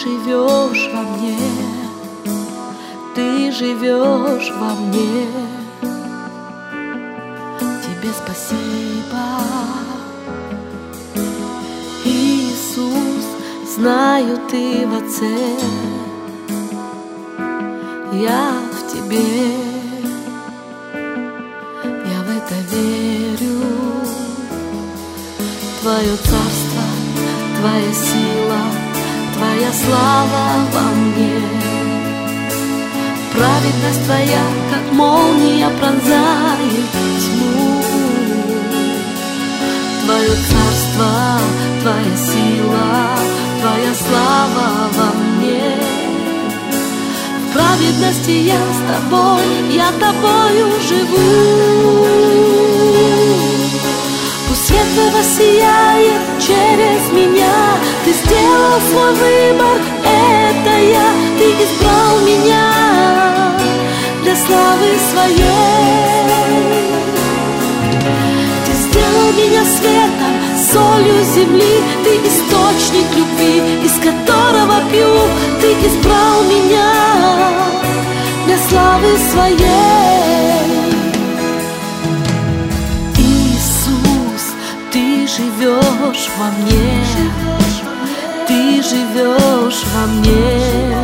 живешь во мне, ты живешь во мне. Тебе спасибо, Иисус, знаю, ты в Отце, я в Тебе, я в это верю. Твое царство, Твоя сила, Твоя слава во мне. Праведность Твоя, как молния, пронзает тьму. Твое царство, Твоя сила, Твоя слава во мне. В праведности я с Тобой, я Тобою живу. Пусть свет Твой воссияет через меня. Ты сделал свой выбор, это я. Ты избрал меня для славы Своей. Ты сделал меня светом, солью земли. Ты источник любви, из которого пью. Ты избрал меня для славы Своей. Ты живешь во мне, ты живешь во мне.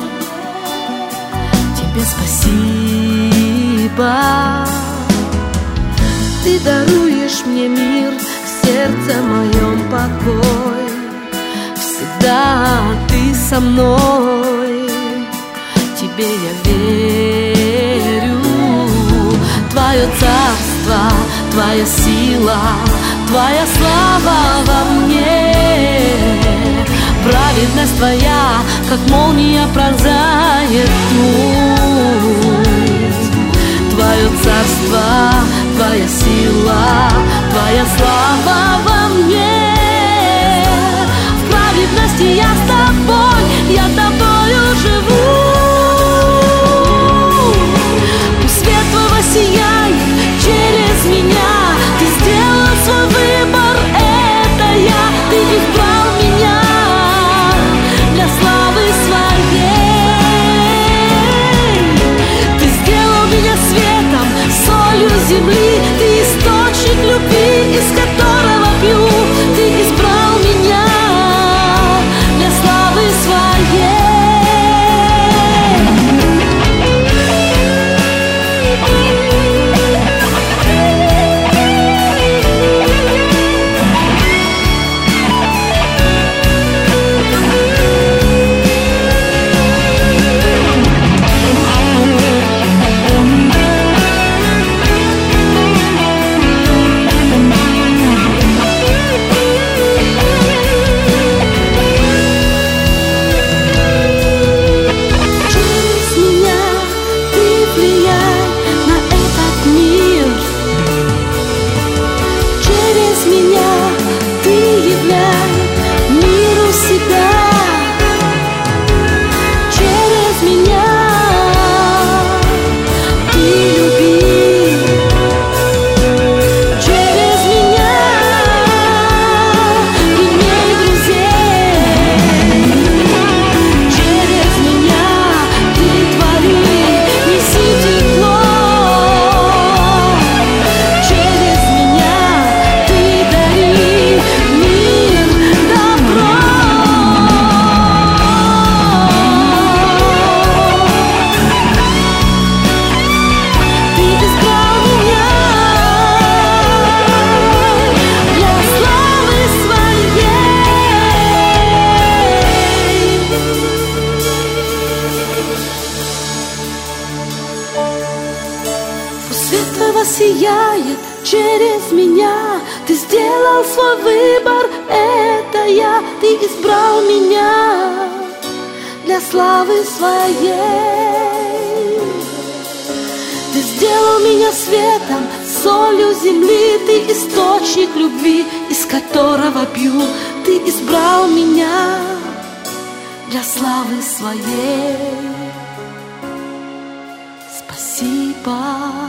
Тебе спасибо. Ты даруешь мне мир, в сердце моем покой. Всегда ты со мной, Тебе я верю. Твое царство, Твоя сила, Твоя слава во мне. Праведность Твоя, как молния, пронзает тьму. Твое царство, Твоя сила, Твоя слава во мне. В праведности я с Тобой, я Тобою живу. Пусть свет Твой воссияет через меня. Ты сделал свой выбор, это я. Ты избрал меня для славы Своей. Ты сделал меня светом, солью земли. Ты источник любви, из которого пью. Ты избрал меня для славы Своей. Сияет через меня. Ты сделал свой выбор, это я. Ты избрал меня для славы Своей. Ты сделал меня светом, солью земли. Ты источник любви, из которого пью. Ты избрал меня для славы Своей. Спасибо.